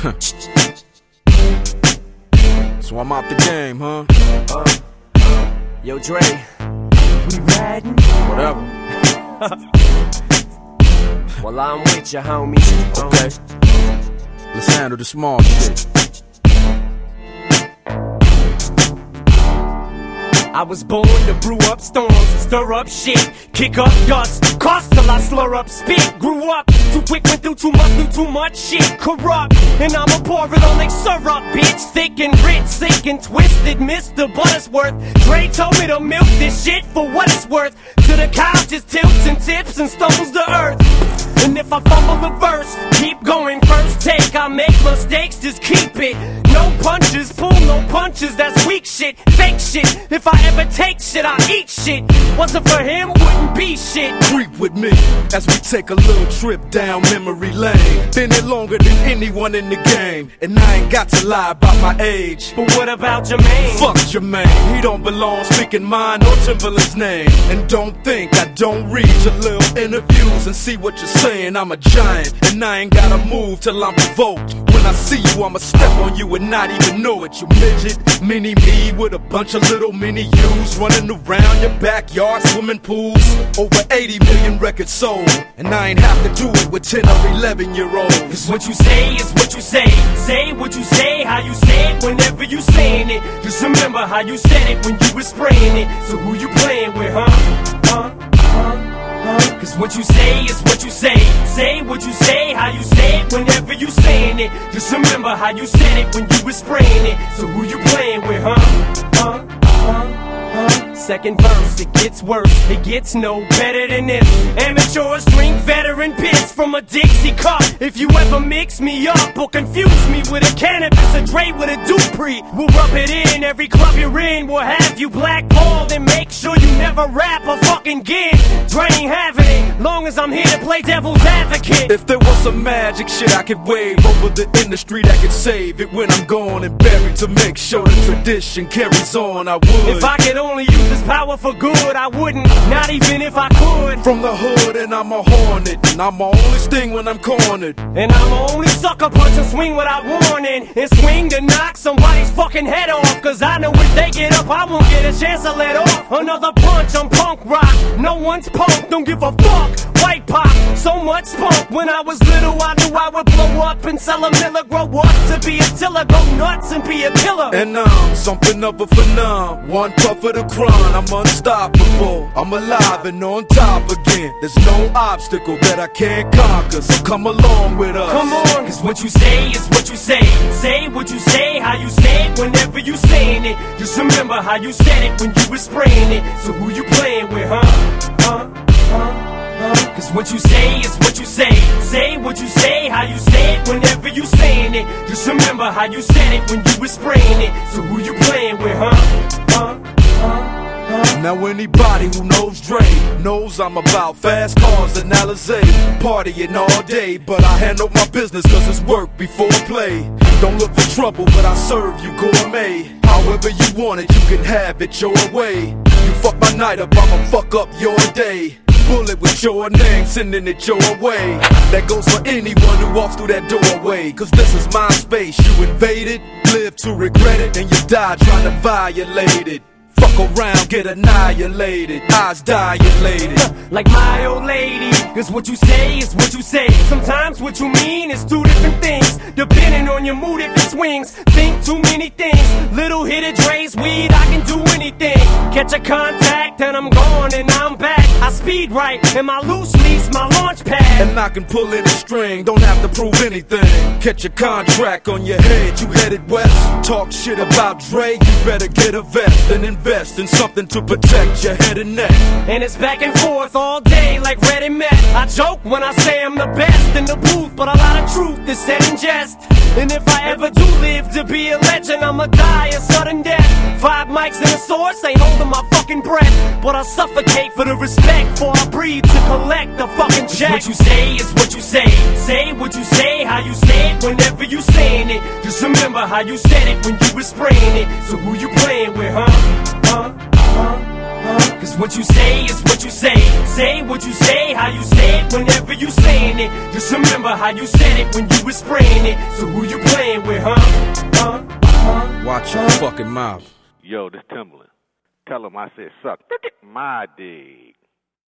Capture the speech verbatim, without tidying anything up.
So I'm out the game, huh? Uh, uh, yo, Dre, we riding? Whatever. Well, I'm with you, homies. Okay. Let's handle the small shit. I was born to brew up storms, stir up shit, kick up dust, cost till I slur up spit. Grew up too quick, went through too much, knew too much shit. Corrupt, and I'ma pour it on like syrup, bitch. Thick and rich, sick and twisted, Mister Buttersworth. Dre told me to milk this shit for what it's worth. To the couch, just tilts and tips and stumbles to earth. And if I fumble a verse, keep going, first take. I make mistakes, just keep it. No punches, pull no punches, that's weak shit, fake shit. If I ever take shit, I eat shit. Wasn't for him, wouldn't be shit. Creep with me as we take a little trip down memory lane. Been here longer than anyone in the game, and I ain't got to lie about my age. But what about Jermaine? Fuck Jermaine, he don't belong speaking mine or Timberland's name. And don't think I don't read your little interviews and see what you're saying. I'm a giant, and I ain't gotta move till I'm provoked. When I see you, I'ma step on you and not even know it. You midget, mini me with a bunch of little mini yous running around your backyard, swimming pools. Over eighty million records sold, and I ain't have to do it with ten or eleven year olds. Cause what you say is what you say. Say what you say, how you say it whenever you saying it. Just remember how you said it when you was spraying it. So who you playing with, huh? Huh? Huh? Cause what you say is what you say. Say what you say, how you say it whenever you saying it. Just remember how you said it when you was spraying it. So who you playing with, huh? Huh? Huh? Huh? Second verse, it gets worse, it gets no better than this. Amateurs drink veteran piss from a Dixie cup. If you ever mix me up or confuse me with a cannabis, a Dre with a Dupree, we'll rub it in. Every club you're in will have you blackballed, and make sure you never rap or fucking gig. Dre ain't having it, long as I'm here to play devil's advocate. If there was some magic shit I could wave over the industry that could save it when I'm gone and buried, to make sure the tradition carries on, I would. If I could only use this power for good, I wouldn't, not even if I could. From the hood, and I'm a hornet, and I'm my only sting when I'm cornered. And I'm a only sucker punch and swing without warning, and swing to knock somebody's fucking head off. Cause I know if they get up, I won't get a chance to let off. Another punch, I'm punk rock, no one's punk, don't give a fuck. White pop, so much spunk. When I was little, I knew I would blow up and sell a miller. Grow up to be a tiller, go nuts and be a killer. And I'm something of a phenom, one puff of the crown. I'm unstoppable, I'm alive and on top again. There's no obstacle that I can't conquer, so come along with us. Come on, cause what you say is what you say. Say what you say, how you say it whenever you saying it. Just remember how you said it when you was spraying it. So who you playing with, huh? Huh? Huh? Cause what you say is what you say. Say what you say, how you say it whenever you saying it. Just remember how you said it when you was spraying it. So who you playing with, huh? Huh? Huh? Huh? Now anybody who knows Dre knows I'm about fast cars and Alizé, partying all day, but I handle my business cause it's work before play. Don't look for trouble, but I serve you gourmet. However you want it, you can have it your way. You fuck my night up, I'ma fuck up your day. Bullet with your name, sending it your way. That goes for anyone who walks through that doorway. Cause this is my space, you invade it, live to regret it, and you die trying to violate it. Fuck around, get annihilated, eyes dilated. Like my old lady, cause what you say is what you say. Sometimes what you mean is two different things, depending on your mood if it swings. Think too many things, little hit of Dre's weed, I can do anything. Catch a contact and I'm gone and I'm back. I speed right and my loose lease, my launch pad. And I can pull any string, don't have to prove anything. Catch a contract on your head, you headed west. Talk shit about Dre, you better get a vest and invest in something to protect your head and neck. And it's back and forth all day like Red and Met. I joke when I say I'm the best in the booth, but a lot of truth is said in jest. And if I ever do live to be a legend, I'ma die a sudden death. Five mics and a source, ain't holding my fucking breath, but I suffocate for the respect, before I breathe to collect the fucking check. What you say is what you say. Say what you say, how you say it whenever you saying it. Just remember how you said it when you was spraying it. So who you playing with, huh? Huh? Huh? huh? Cause what you say is what you say. Say what you say, how you say it whenever you saying it. Just remember how you said it when you was spraying it. So who you playing with, huh? Huh? Huh? Watch your fucking mouth. Yo, this Timbaland. Tell him I said suck my dick.